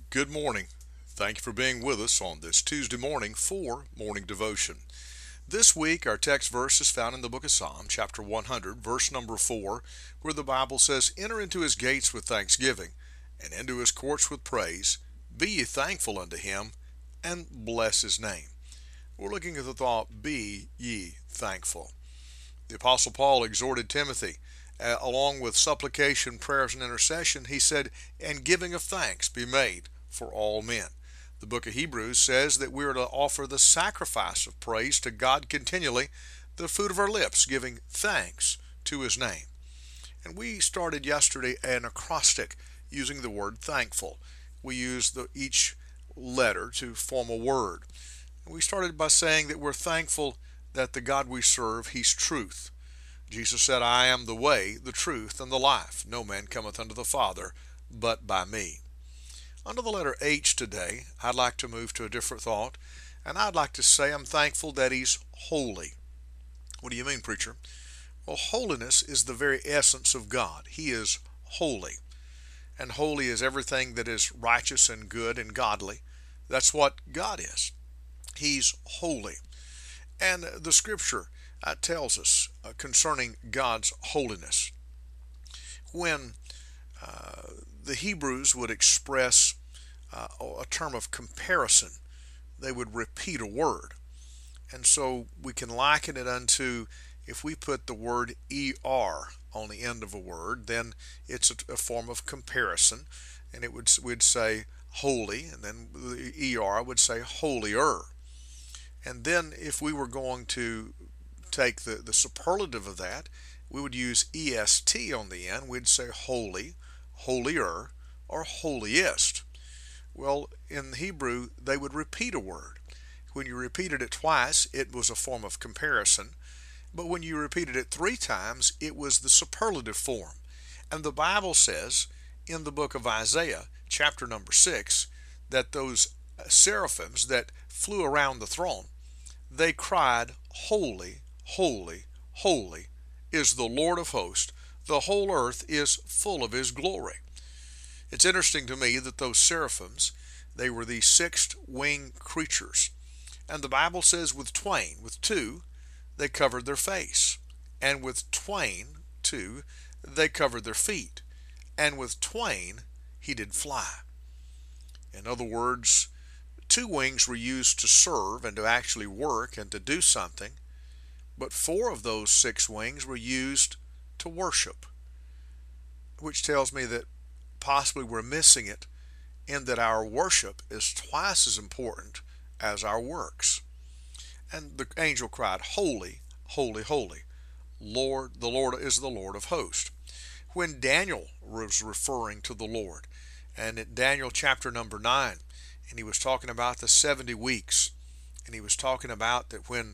Good morning. Thank you for being with us on this Tuesday morning for Morning Devotion. This week, our text verse is found in the book of Psalm, chapter 100, verse number 4, where the Bible says, "Enter into his gates with thanksgiving, and into his courts with praise. Be ye thankful unto him, and bless his name." We're looking at the thought, "Be ye thankful." The Apostle Paul exhorted Timothy, along with supplication, prayers, and intercession, he said, "And giving of thanks be made for all men." The book of Hebrews says that we are to offer the sacrifice of praise to God continually, the fruit of our lips, giving thanks to his name. And we started yesterday an acrostic using the word thankful. We used each letter to form a word. And we started by saying that we're thankful that the God we serve, he's truth. Jesus said, "I am the way, the truth, and the life. No man cometh unto the Father but by me." Under the letter H today, I'd like to move to a different thought, and I'd like to say I'm thankful that he's holy. What do you mean, preacher? Well, holiness is the very essence of God. He is holy, and holy is everything that is righteous and good and godly. That's what God is. He's holy. And the scripture tells us concerning God's holiness. When the Hebrews would express a term of comparison, they would repeat a word. And so we can liken it unto, if we put the word er on the end of a word, then it's a form of comparison, and we'd say holy, and then the er would say holier. And then if we were going to take the superlative of that, we would use est on the end. We'd say holy, holier, or holiest. Well, in Hebrew, they would repeat a word. When you repeated it twice, it was a form of comparison. But when you repeated it three times, it was the superlative form. And the Bible says in the book of Isaiah, chapter number 6, that those seraphims that flew around the throne, they cried, "Holy, holy, holy is the Lord of hosts. The whole earth is full of his glory." It's interesting to me that those seraphims, they were these six-winged creatures. And the Bible says with two, they covered their face. And with two, they covered their feet. And with twain, he did fly. In other words, two wings were used to serve and to actually work and to do something, but four of those six wings were used to worship, which tells me that possibly we're missing it in that our worship is twice as important as our works. And the angel cried, "Holy, holy, holy, Lord, the Lord is the Lord of hosts." When Daniel was referring to the Lord, and in Daniel chapter number 9, and he was talking about the 70 weeks, and he was talking about that when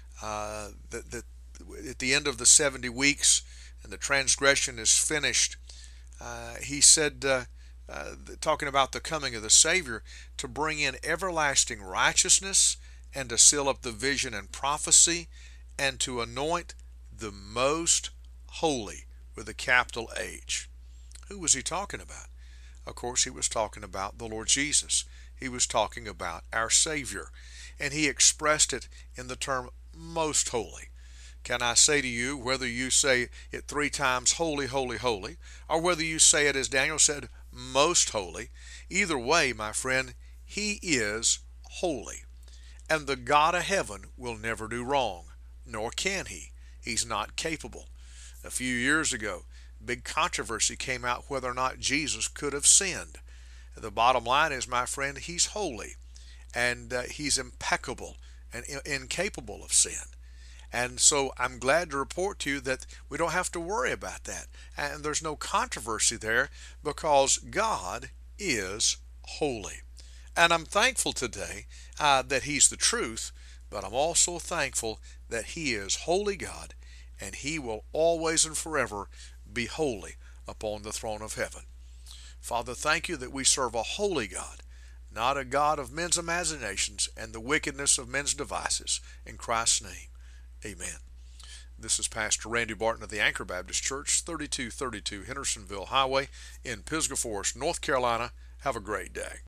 at the end of the 70 weeks and the transgression is finished, he said, talking about the coming of the Savior, to bring in everlasting righteousness and to seal up the vision and prophecy and to anoint the most holy with a capital H. Who was he talking about? Of course, he was talking about the Lord Jesus. He was talking about our Savior, and he expressed it in the term most holy. Can I say to you, whether you say it three times, "Holy, holy, holy," or whether you say it as Daniel said, "most holy," either way, my friend, he is holy. And the God of heaven will never do wrong, nor can he. He's not capable. A few years ago, big controversy came out whether or not Jesus could have sinned. The bottom line is, my friend, he's holy, and he's impeccable and incapable of sin. And so I'm glad to report to you that we don't have to worry about that. And there's no controversy there because God is holy. And I'm thankful today that he's the truth, but I'm also thankful that he is holy God, and he will always and forever be holy upon the throne of heaven. Father, thank you that we serve a holy God, not a God of men's imaginations and the wickedness of men's devices. In Christ's name, amen. This is Pastor Randy Barton of the Anchor Baptist Church, 3232 Hendersonville Highway in Pisgah Forest, North Carolina. Have a great day.